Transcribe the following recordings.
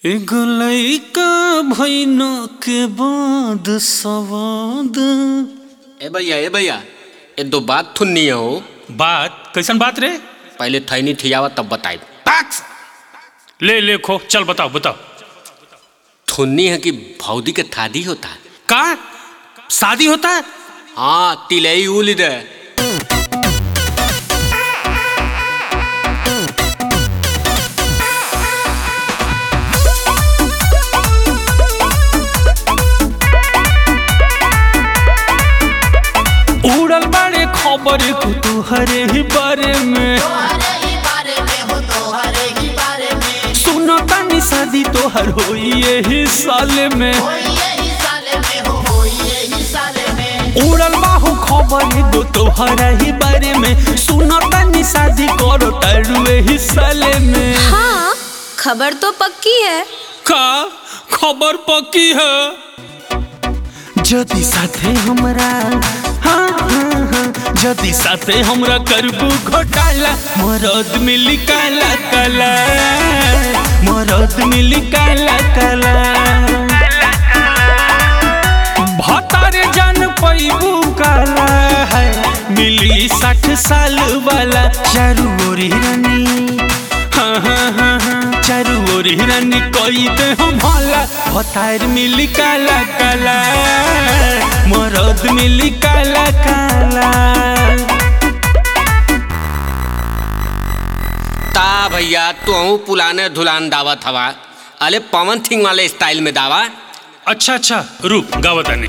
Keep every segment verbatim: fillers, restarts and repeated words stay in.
एगो लइका भइनो के बाद सवाद। ए भैया ए भैया ए दो बात थुन्नी हो। बात कैसन बात रे? पहले थैनी ठियावा तब बताई। ले ले खो चल बताओ बताओ। थुन्नी है कि भौदी के थादी होता है का शादी होता है? हाँ तिलई उली दे। उड़ल बारे खबर को तुहरे ही बारे में, सुनो तानी शादी तोहर होई यही साल में। उड़ल बाहु खबर को तुहरा ही बारे में, सुनो तानी शादी करो तारू यही साल में। हाँ खबर तो पक्की है। का खबर पक्की है? जदी साथे हमरा हाँ हाँ हाँ जदी साथे हमरा करबू घोटाला, मरद मिली काला काला, मरद मिली काला काला। भतारे जान पैबू काला है, मिली साठ साल वाला चारू ओरी रानी। हाँ हाँ हाँ हाँ चारू ओरी रानी कोई दे हम भला, भतार मिली काला काला, मरद मिली काला काला। ता भैया तू पुलाने धुलान दावत हवा, अले पवन थिंग वाले स्टाइल में दावा। अच्छा अच्छा रुक गावतानी।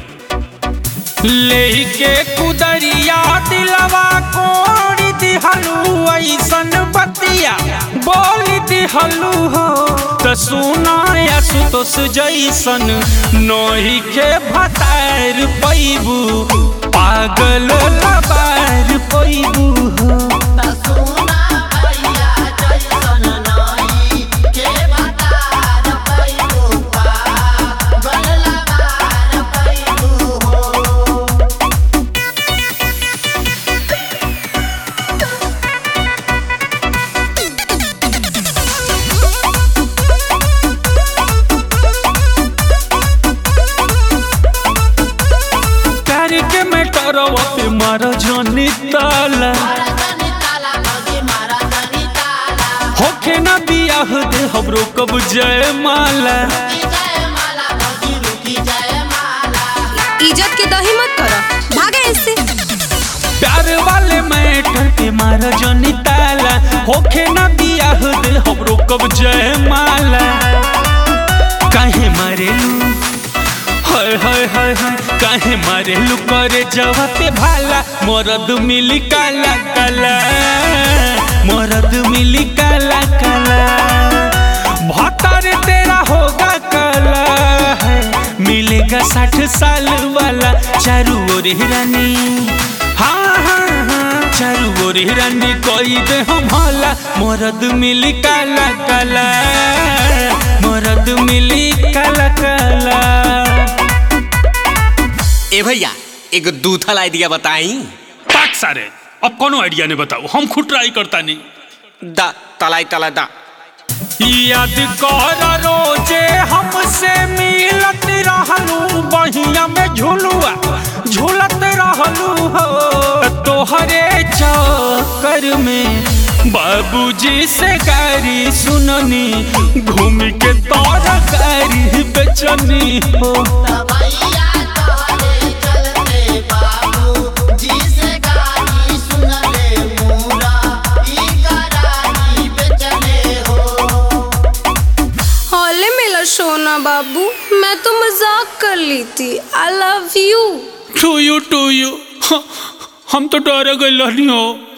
लेके कुदरिया दिलवा कोड़ी दिहलू ऐसन बतिया बोली दिहलू हो, त सुना या सुतोस जैसन नोही के भतार पैबू, पागल लबार पैबू हो। पे मारा जानी ताला, होके ना बियाह दे हमरो कब जय माला। इज्जत के दही मत करो, भागे इससे। प्यार वाले मैटर पे मारा जानी ताला, होके ना बियाह दे हमरो कब जय माला। काहे मारेलू हाय हाय हाय हाय, काहे मारेलू करे जवा पे भाला, मरद मिली काला काला, मरद मिली काला काला। भतार तेरा होगा काला है, मिलेगा साठ साल वाला चारू ओरी रानी। हाँ हाँ हाँ चारू ओरी रानी कोई दे हम भला, मरद मिली काला काला, मरद मिली काला काला। ए भैया एक दूथल आइडिया बताई। पाक सारे अब कोनो आइडिया नहीं बताओ, हम खुद ट्राई करता नहीं। दा तलाई तला दा। याद कर रोजे हमसे मिलत रहलू, बहिया में झुलुआ झूलत रहलू हो। तोहरे चक्कर में बाबूजी से गाड़ी सुननी, घूम के तोरा गाड़ी बेचनी हो। सोना बाबू मैं तो मजाक कर ली थी। I love you. To you to you हम तो डर गए हो।